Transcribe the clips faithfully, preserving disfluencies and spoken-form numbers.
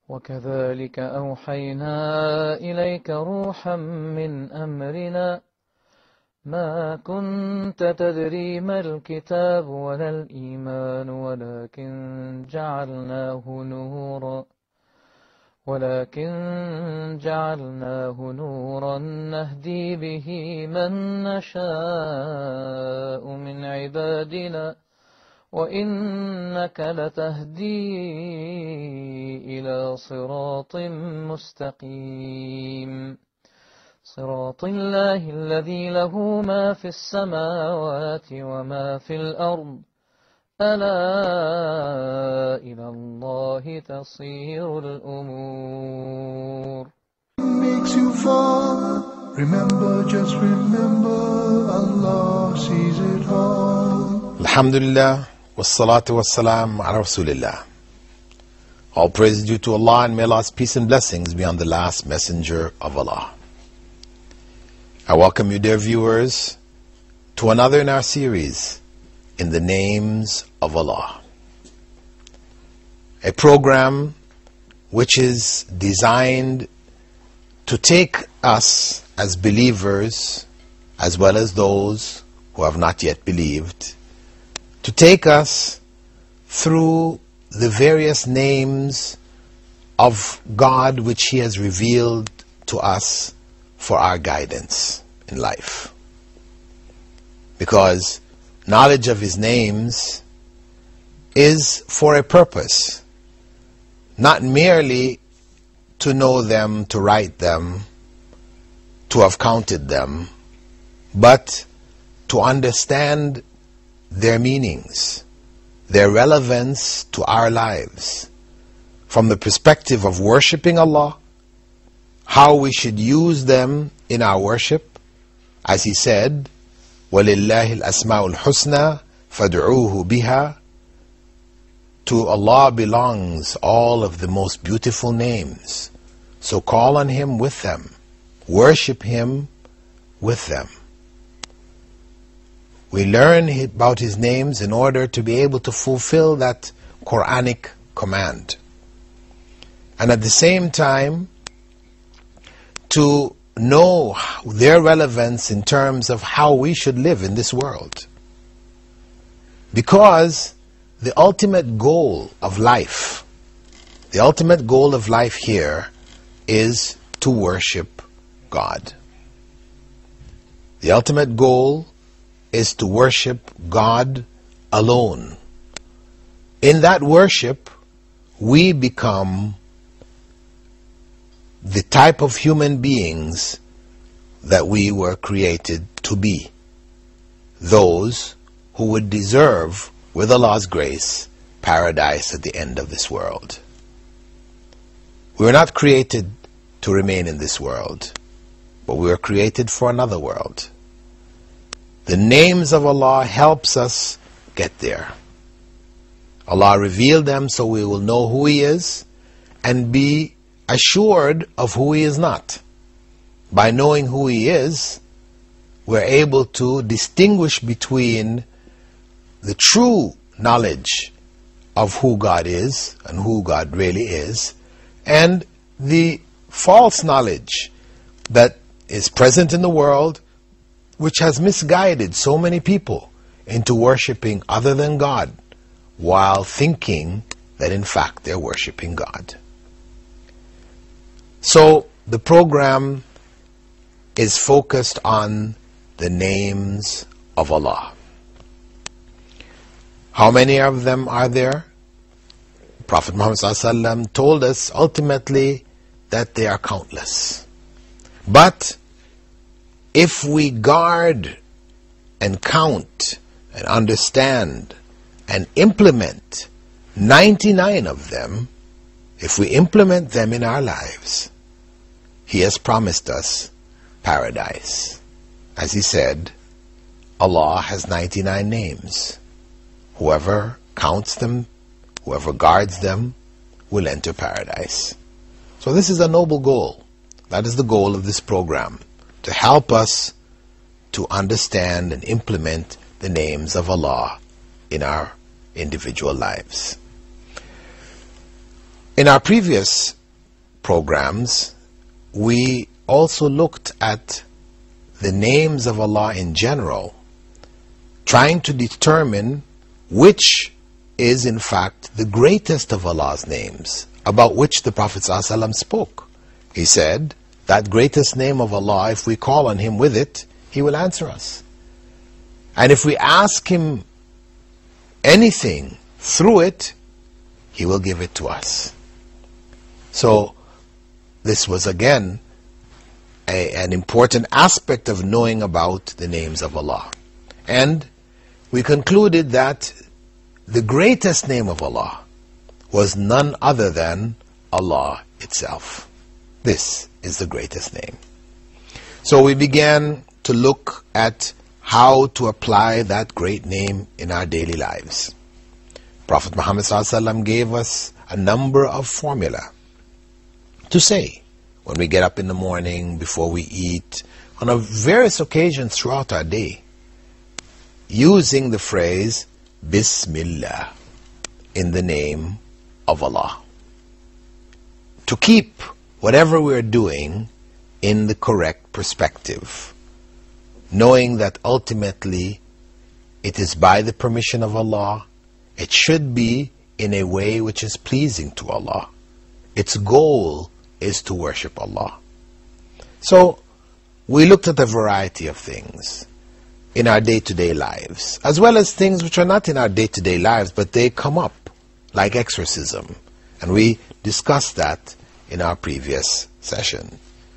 وكذلك أوحينا إليك روحا من أمرنا ما كنت تدري ما الكتاب ولا الإيمان ولكن جعلناه نورا ولكن جعلناه نورا نهدي به من نشاء من عبادنا وإنك لتهدي إلى صراط مستقيم صراط الله الذي له ما في السماوات وما في الأرض ألا إلى الله تصير الأمور. Makes you fall. Remember, just remember, Allah sees it all. Alhamdulillah, wassalatu wassalam ala Rasulillah. All praise is due to Allah, and may Allah's peace and blessings be on the last messenger of Allah. I welcome you, dear viewers, to another in our series, In the Names of Allah. A program which is designed to take us as believers, as well as those who have not yet believed, to take us through the various names of God which He has revealed to us for our guidance in life. Because knowledge of His names is for a purpose, not merely to know them, to write them, to have counted them, but to understand their meanings, their relevance to our lives, from the perspective of worshipping Allah, how we should use them in our worship, as He said, وَلِلَّهِ الْأَسْمَاءُ الْحُسْنَى فَادْعُوهُ بِهَا. To Allah belongs all of the most beautiful names, so call on Him with them, worship Him with them. We learn about His names in order to be able to fulfill that Quranic command. And at the same time, to know their relevance in terms of how we should live in this world. Because the ultimate goal of life, the ultimate goal of life here is to worship God. The ultimate goal is to worship God alone. In that worship, we become the type of human beings that we were created to be. Those who would deserve, with Allah's grace, paradise at the end of this world. We were not created to remain in this world, but we were created for another world. The names of Allah helps us get there. Allah revealed them so we will know who He is and be assured of who He is not. By knowing who He is, we're able to distinguish between the true knowledge of who God is and who God really is, and the false knowledge that is present in the world, which has misguided so many people into worshipping other than God, while thinking that in fact they're worshipping God. So the program is focused on the names of Allah. How many of them are there? Prophet Muhammad ﷺ told us ultimately that they are countless. But if we guard and count and understand and implement ninety-nine of them, if we implement them in our lives, He has promised us paradise. As He said, Allah has ninety-nine names. Whoever counts them, whoever guards them, will enter paradise. So this is a noble goal. That is the goal of this program, to help us to understand and implement the names of Allah in our individual lives. In our previous programs, we also looked at the names of Allah in general, trying to determine which is in fact the greatest of Allah's names, about which the Prophet ﷺ spoke. He said, that greatest name of Allah, if we call on Him with it, He will answer us. And if we ask Him anything through it, He will give it to us. So, this was again a, an important aspect of knowing about the names of Allah. And we concluded that the greatest name of Allah was none other than Allah itself. This is the greatest name. So we began to look at how to apply that great name in our daily lives. Prophet Muhammad ﷺ gave us a number of formula to say when we get up in the morning, before we eat, on a various occasions throughout our day, using the phrase Bismillah, in the name of Allah, to keep whatever we're doing in the correct perspective, knowing that ultimately it is by the permission of Allah, it should be in a way which is pleasing to Allah. Its goal is to worship Allah. So we looked at a variety of things in our day-to-day lives, as well as things which are not in our day-to-day lives, but they come up, like exorcism. And we discussed that in our previous session.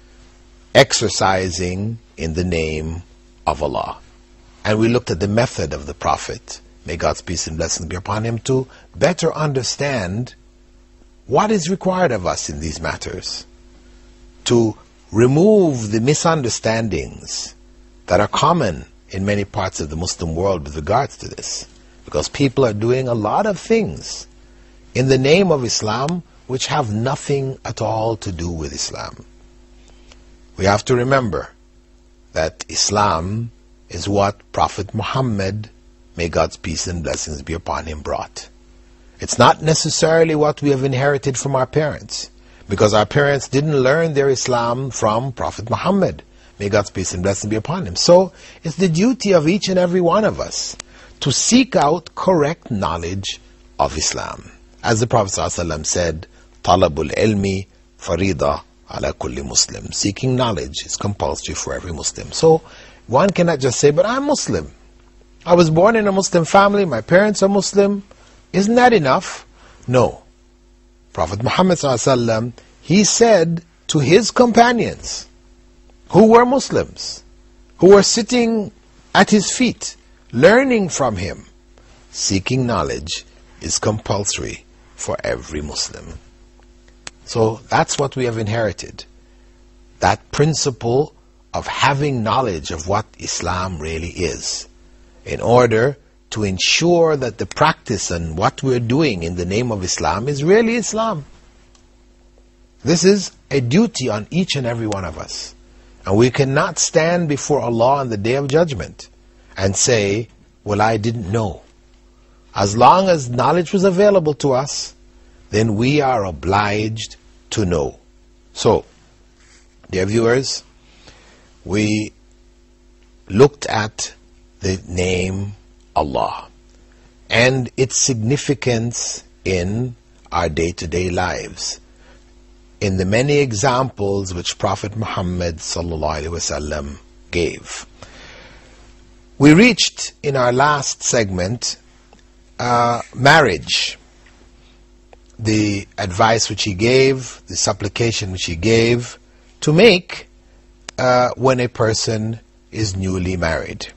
Exercising in the name of Allah. And we looked at the method of the Prophet, may God's peace and blessings be upon him, to better understand what is required of us in these matters, to remove the misunderstandings that are common in many parts of the Muslim world with regards to this, because people are doing a lot of things in the name of Islam which have nothing at all to do with Islam. We have to remember that Islam is what Prophet Muhammad, may God's peace and blessings be upon him, brought. It's not necessarily what we have inherited from our parents, because our parents didn't learn their Islam from Prophet Muhammad, may God's peace and blessings be upon him. So it's the duty of each and every one of us to seek out correct knowledge of Islam. As the Prophet ﷺ said, Talabul ilmi farida ala kulli Muslim. Seeking knowledge is compulsory for every Muslim. So one cannot just say, but I'm Muslim. I was born in a Muslim family, my parents are Muslim. Isn't that enough? No. Prophet Muhammad ﷺ, he said to his companions, who were Muslims, who were sitting at his feet, learning from him, seeking knowledge is compulsory for every Muslim. So that's what we have inherited. That principle of having knowledge of what Islam really is, in order to ensure that the practice and what we're doing in the name of Islam is really Islam. This is a duty on each and every one of us. And we cannot stand before Allah on the Day of Judgment and say, well, I didn't know. As long as knowledge was available to us, then we are obliged to know. So, dear viewers, we looked at the name Allah and its significance in our day-to-day lives, in the many examples which Prophet Muhammad sallallahu alaihi wasallam gave. We reached in our last segment uh, marriage, the advice which he gave, the supplication which he gave to make uh, when a person is newly married.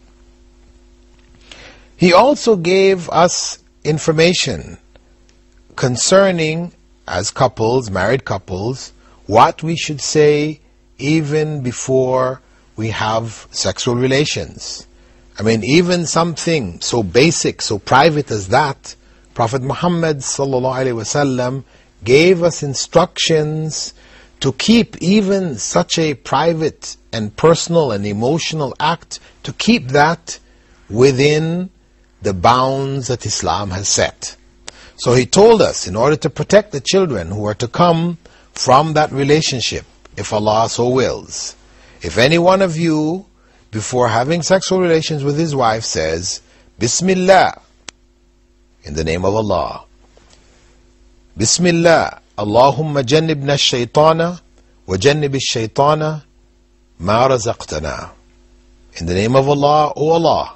He also gave us information concerning, as couples, married couples, what we should say even before we have sexual relations. I mean, even something so basic, so private as that, Prophet Muhammad sallallahu alaihi wasallam gave us instructions to keep even such a private and personal and emotional act, to keep that within the bounds that Islam has set. So he told us, in order to protect the children who are to come from that relationship, if Allah so wills, if any one of you, before having sexual relations with his wife, says, Bismillah, in the name of Allah, Bismillah, Allahumma jannibna ash-shaytana wa jannib ash-shaytana ma razaqtana. In the name of Allah, O Allah,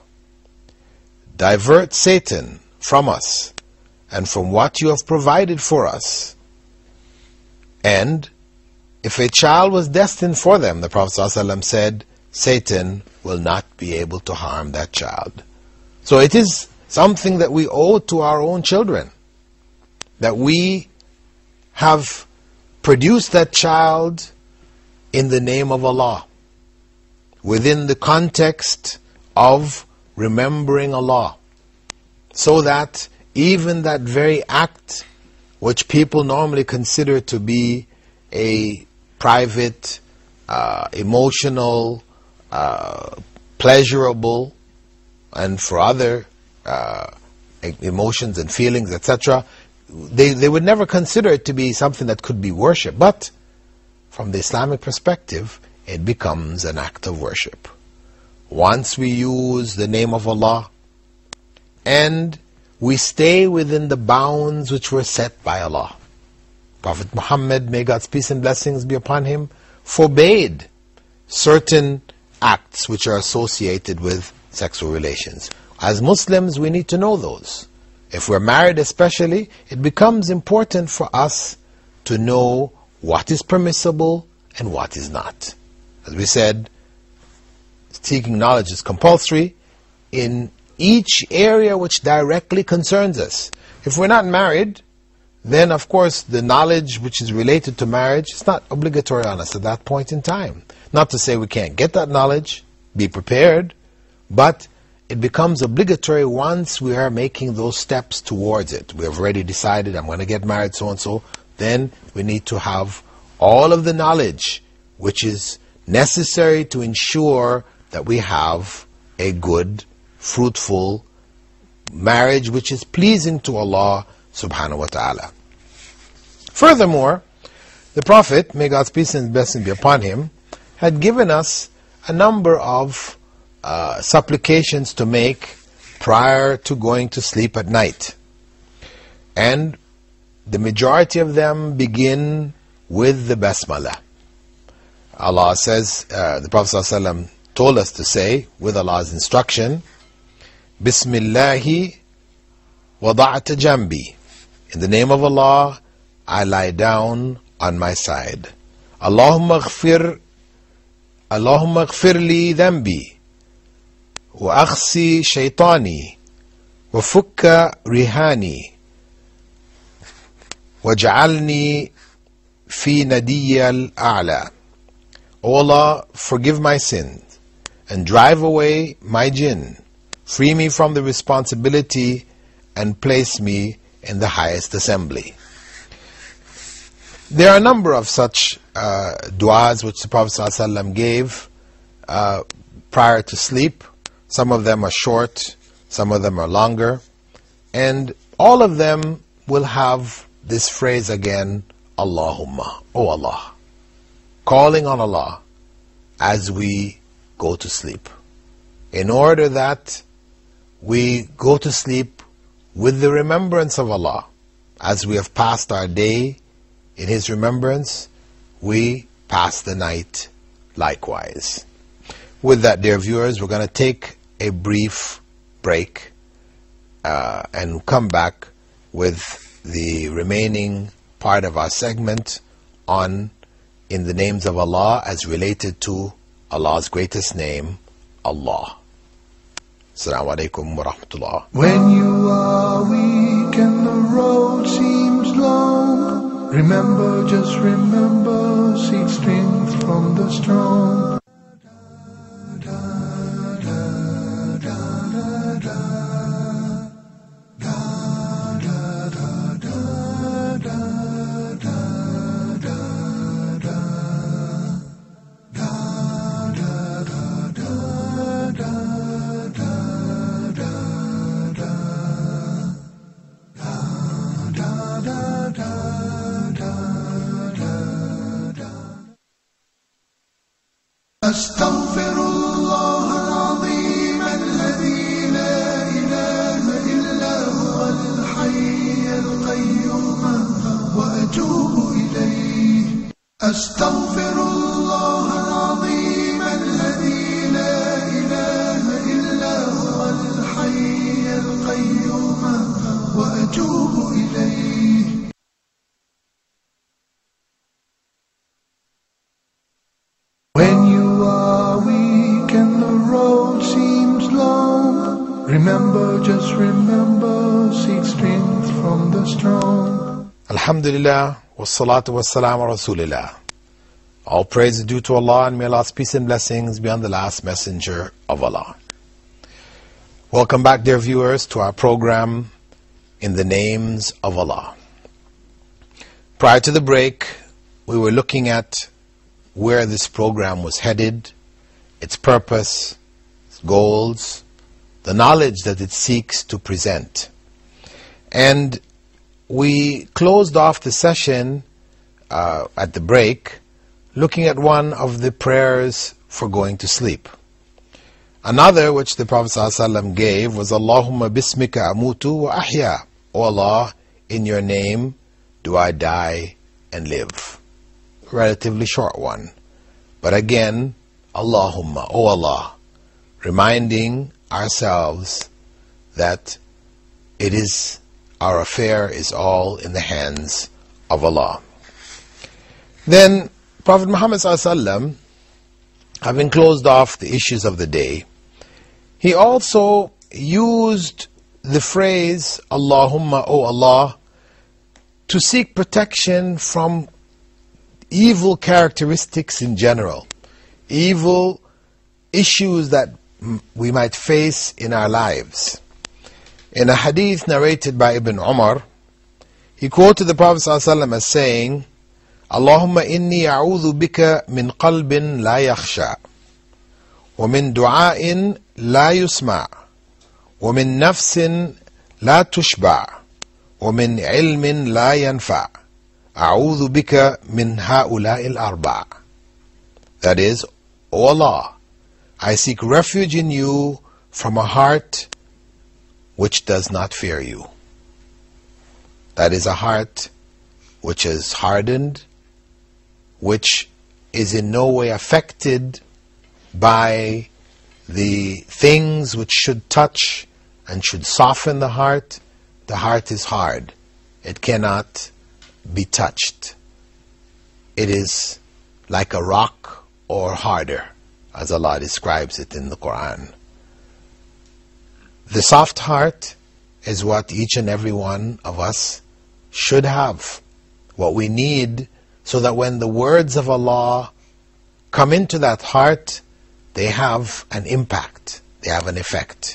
divert Satan from us and from what you have provided for us. And if a child was destined for them, the Prophet ﷺ said, Satan will not be able to harm that child. So it is something that we owe to our own children, that we have produced that child in the name of Allah, within the context of remembering Allah, so that even that very act which people normally consider to be a private, uh, emotional, uh, pleasurable, and for other uh, emotions and feelings, et cetera, they, they would never consider it to be something that could be worshipped. But from the Islamic perspective, it becomes an act of worship. Once we use the name of Allah and we stay within the bounds which were set by Allah. Prophet Muhammad, may God's peace and blessings be upon him, forbade certain acts which are associated with sexual relations. As Muslims, we need to know those. If we're married especially, it becomes important for us to know what is permissible and what is not. As we said, seeking knowledge is compulsory in each area which directly concerns us. If we're not married, then of course the knowledge which is related to marriage is not obligatory on us at that point in time. Not to say we can't get that knowledge, be prepared, but it becomes obligatory once we are making those steps towards it. We have already decided, I'm going to get married so and so, then we need to have all of the knowledge which is necessary to ensure that we have a good, fruitful marriage which is pleasing to Allah subhanahu wa ta'ala. Furthermore, the Prophet, may God's peace and blessing be upon him, had given us a number of uh, supplications to make prior to going to sleep at night. And the majority of them begin with the Basmalah. Allah says, uh, the Prophet ﷺ told us to say, with Allah's instruction, Bismillahi wada'ta jambi. In the name of Allah, I lie down on my side. Allahumma ghfir, Allahumma ghfir li dhanbi, wa akhsi shaytani, wa fukka rihani, wa ja'alni fi nadiyya al-a'la. O Allah, forgive my sins and drive away my jinn. Free me from the responsibility and place me in the highest assembly. There are a number of such uh, du'as which the Prophet ﷺ gave uh, prior to sleep. Some of them are short, some of them are longer, and all of them will have this phrase again, Allahumma, O Allah, calling on Allah as we go to sleep, in order that we go to sleep with the remembrance of Allah. As we have passed our day in His remembrance, we pass the night likewise. With that, dear viewers, we're going to take a brief break uh, and come back with the remaining part of our segment on in the names of Allah as related to Allah's greatest name, Allah. Assalamu alaikum wa rahmatullah. When you are weak and the road seems long, remember, just remember, seek strength from the strong. أستغفر الله العظيم الذي لا إله إلا هو الحي القيوم وأتوب إليه أستغفر الله العظيم الذي لا إله إلا هو الحي القيوم وأتوب إليه When you are weak and the road seems long, remember, just remember, seek strength from the strong. Alhamdulillah, wassalatu wassalamu ala rasulillah. All praise is due to Allah, and may Allah's peace and blessings be on the last messenger of Allah. Welcome back, dear viewers, to our program, In the Names of Allah. Prior to the break, we were looking at where this program was headed, its purpose, its goals, the knowledge that it seeks to present. And we closed off the session uh, at the break looking at one of the prayers for going to sleep. Another which the Prophet ﷺ gave was Allahumma bismika amutu wa ahya. O Allah, in your name do I die and live. Relatively short one. But again, Allahumma, O Allah, reminding ourselves that it is, our affair is all in the hands of Allah. Then Prophet Muhammad ﷺ, having closed off the issues of the day, he also used the phrase Allahumma, O Allah, to seek protection from evil characteristics in general, evil issues that we might face in our lives. In a hadith narrated by Ibn Umar, he quoted the Prophet ﷺ as saying, Allahumma inni a'udhu bika min qalbin la yakhsha, wa min du'a'in la yusma', wa min nafsin la tushba', wa min ilmin la yanfa'. أعوذ بك من هؤلاء الأربع. That is, O Allah, I seek refuge in you from a heart which does not fear you. That is a heart which is hardened, which is in no way affected by the things which should touch and should soften the heart. The heart is hard. It cannot be touched. It is like a rock or harder, as Allah describes it in the Quran. The soft heart is what each and every one of us should have, what we need, so that when the words of Allah come into that heart, they have an impact, they have an effect.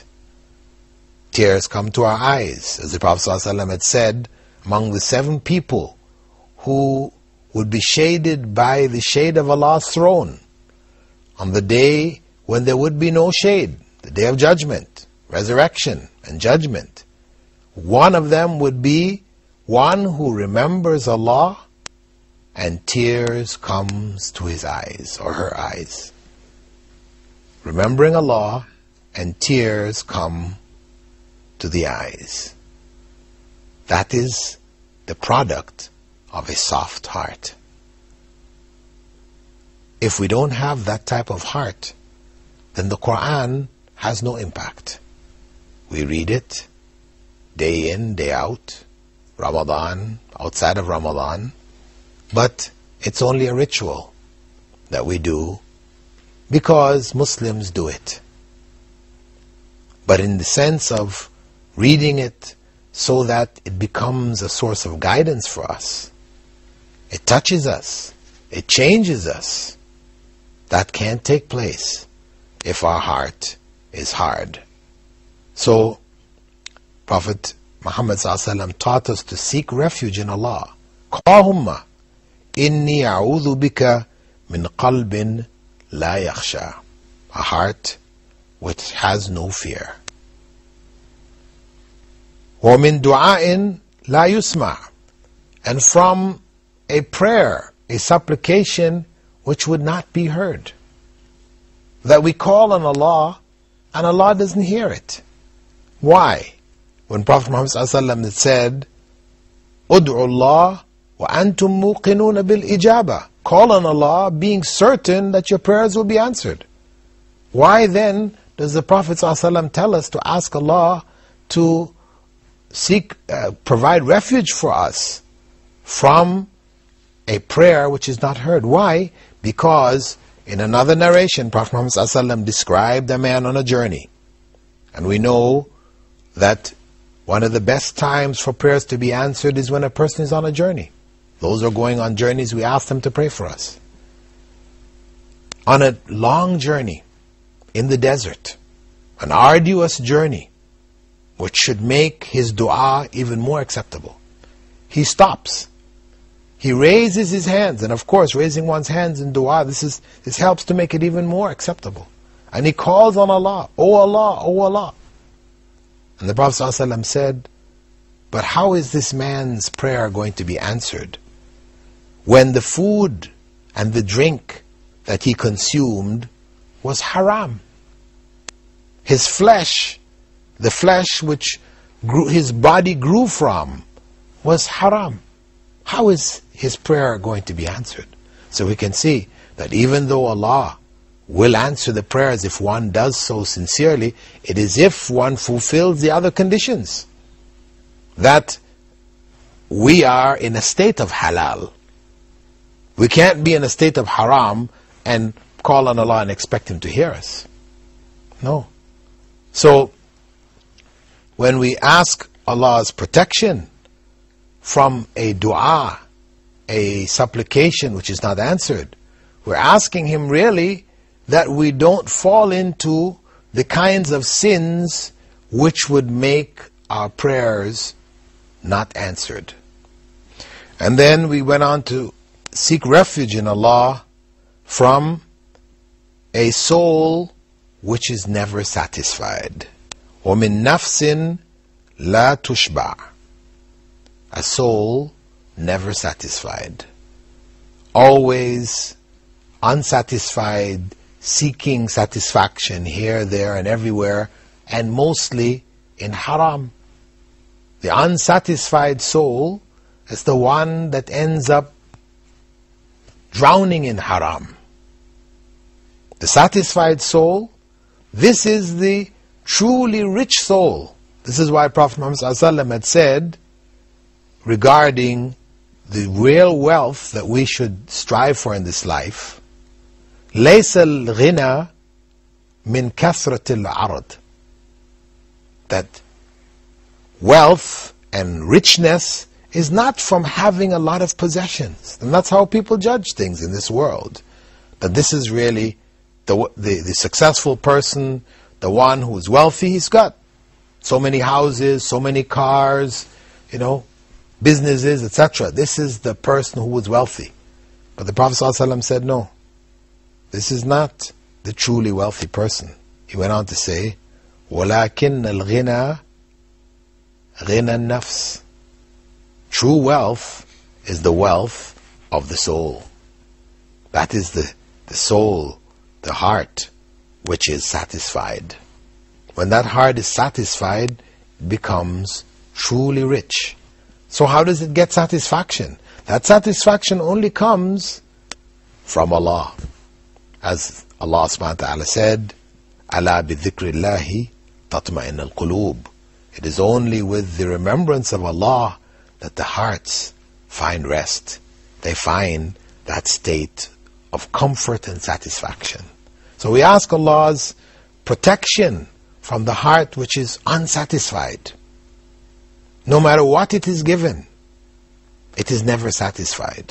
Tears come to our eyes, as the Prophet ﷺ had said, among the seven people who would be shaded by the shade of Allah's throne on the day when there would be no shade, the day of judgment, resurrection and judgment. One of them would be one who remembers Allah and tears comes to his eyes or her eyes. Remembering Allah and tears come to the eyes. That is the product of a soft heart. If we don't have that type of heart, then the Quran has no impact. We read it day in, day out, Ramadan, outside of Ramadan, but it's only a ritual that we do because Muslims do it. But in the sense of reading it so that it becomes a source of guidance for us, it touches us, it changes us, that can't take place if our heart is hard. So, Prophet Muhammad ﷺ taught us to seek refuge in Allah. Allahumma inni a'udhu bika min qalbin la yakhsha. A heart which has no fear. Wa min du'a'in la yusma'. And from a prayer, a supplication which would not be heard. that we call on Allah and Allah doesn't hear it. Why? When Prophet Muhammad ﷺ said, "Ud'u Allah wa antum muqinuna bil ijaba." Call on Allah being certain that your prayers will be answered. Why then does the Prophet ﷺ tell us to ask Allah to seek, uh, provide refuge for us from a prayer which is not heard? Why? Because in another narration, Prophet Muhammad ﷺ described a man on a journey. And we know that one of the best times for prayers to be answered is when a person is on a journey. Those who are going on journeys, we ask them to pray for us. On a long journey in the desert, an arduous journey, which should make his dua even more acceptable, he stops. He raises his hands, and of course, raising one's hands in dua, this is this helps to make it even more acceptable. And he calls on Allah, "Oh Allah, oh Allah." And the Prophet ﷺ said, "But how is this man's prayer going to be answered when the food and the drink that he consumed was haram? His flesh, the flesh which grew, his body grew from, was haram. How is his prayer going to be answered?" So we can see that even though Allah will answer the prayers if one does so sincerely, it is if one fulfills the other conditions. That we are in a state of halal. We can't be in a state of haram and call on Allah and expect Him to hear us. No. So, when we ask Allah's protection from a dua, a supplication which is not answered, we're asking Him really that we don't fall into the kinds of sins which would make our prayers not answered. And then we went on to seek refuge in Allah from a soul which is never satisfied. وَمِن نَفْسٍ لَا تُشْبَعْ. A soul never satisfied. Always unsatisfied, seeking satisfaction here, there, and everywhere, and mostly in haram. The unsatisfied soul is the one that ends up drowning in haram. The satisfied soul, this is the truly rich soul. This is why Prophet Muhammad ﷺ had said regarding the real wealth that we should strive for in this life, لَيْسَ الْغِنَى مِنْ كَثْرَةِ الْعَرْضِ. That wealth and richness is not from having a lot of possessions. And that's how people judge things in this world. That this is really the, the, the successful person, the one who is wealthy. He's got so many houses, so many cars, you know, businesses, et cetera. This is the person who was wealthy. But the Prophet ﷺ said, no, this is not the truly wealthy person. He went on to say, وَلَكِنَّ الْغِنَى غِنَى النَّفْسِ. True wealth is the wealth of the soul. That is the, the soul, the heart, which is satisfied. When that heart is satisfied, it becomes truly rich. So how does it get satisfaction? That satisfaction only comes from Allah. As Allah subhanahu wa ta'ala said, أَلَا بِذِكْرِ اللَّهِ تَطْمَئِنَّ الْقُلُوبِ. It is only with the remembrance of Allah that the hearts find rest. They find that state of comfort and satisfaction. So we ask Allah's protection from the heart which is unsatisfied. No matter what it is given, it is never satisfied.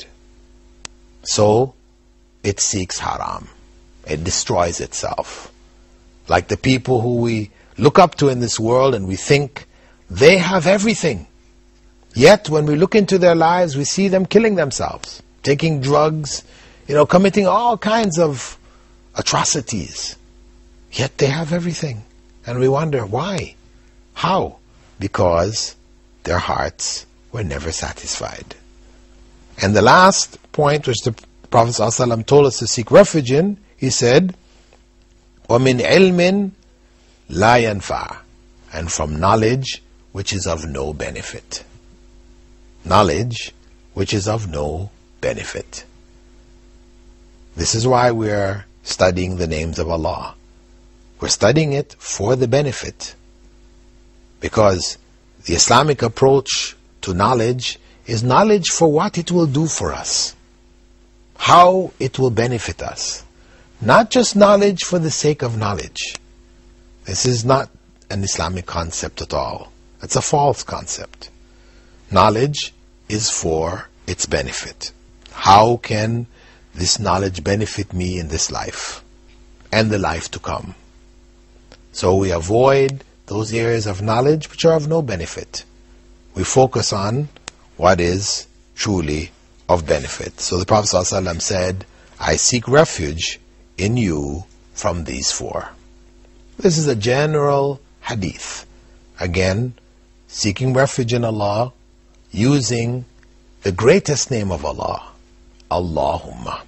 So it seeks haram. It destroys itself. Like the people who we look up to in this world and we think they have everything. Yet when we look into their lives, we see them killing themselves, taking drugs, you know, committing all kinds of atrocities. Yet they have everything. And we wonder, why? How? Because their hearts were never satisfied. And the last point which the Prophet ﷺ told us to seek refuge in, he said, وَمِنْ عِلْمٍ لَا يَنْفَعُ, and from knowledge which is of no benefit. Knowledge which is of no benefit. This is why we are studying the names of Allah. We're studying it for the benefit, because the Islamic approach to knowledge is knowledge for what it will do for us, how it will benefit us. Not just knowledge for the sake of knowledge. This is not an Islamic concept at all. It's a false concept. Knowledge is for its benefit. How can this knowledge benefit me in this life and the life to come? So we avoid those areas of knowledge which are of no benefit. We focus on what is truly of benefit. So the Prophet ﷺ said, I seek refuge in you from these four. This is a general hadith. Again, seeking refuge in Allah, using the greatest name of Allah, Allahumma.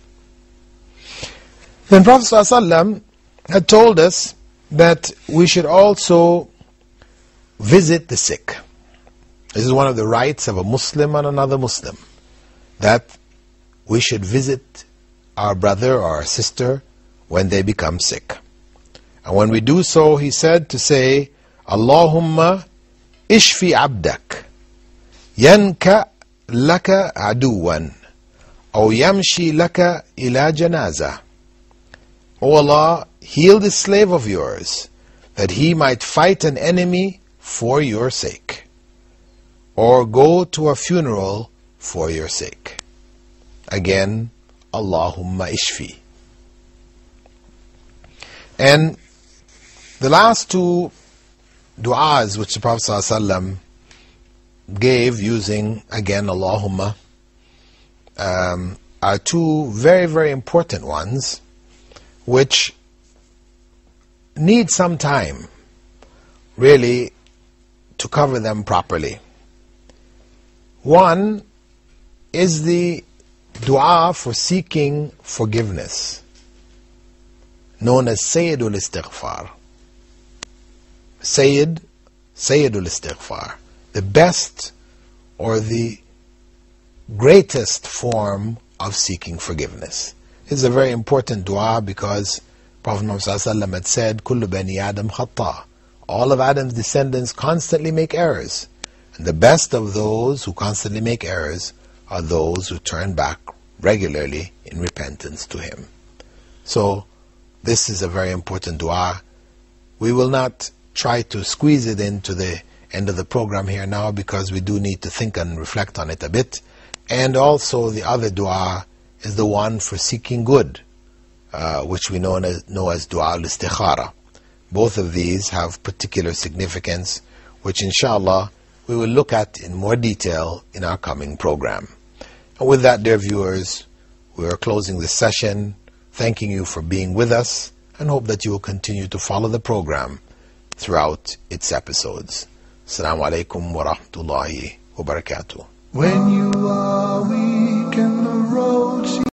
Then Prophet ﷺ had told us that we should also visit the sick. This is one of the rights of a Muslim and another Muslim, that we should visit our brother or our sister when they become sick. And when we do so, he said to say, Allahumma ishfi abdak, yanka laka aduwan, aw yamshi laka ila janaza. O Allah, heal this slave of yours, that he might fight an enemy for your sake, or go to a funeral for your sake. Again, Allahumma ishfi. And the last two du'as which the Prophet ﷺ gave using, again, Allahumma, um, are two very, very important ones, which need some time, really, to cover them properly. One is the dua for seeking forgiveness, known as Sayyidul Istighfar. Sayyid, Sayyidul Istighfar, the best or the greatest form of seeking forgiveness. It's a very important dua because Prophet Muhammad ﷺ had said, Kullu bani Adam khata. All of Adam's descendants constantly make errors. And the best of those who constantly make errors are those who turn back regularly in repentance to him. So, this is a very important dua. We will not try to squeeze it into the end of the program here now, because we do need to think and reflect on it a bit. And also the other dua is the one for seeking good, uh, which we know as, know as dua al-istikhara. Both of these have particular significance, which inshallah we will look at in more detail in our coming program. And with that, dear viewers, we are closing this session, thanking you for being with us, and hope that you will continue to follow the program throughout its episodes. Assalamu alaikum wa rahmatullahi wa barakatuh. When you are weak and the road seems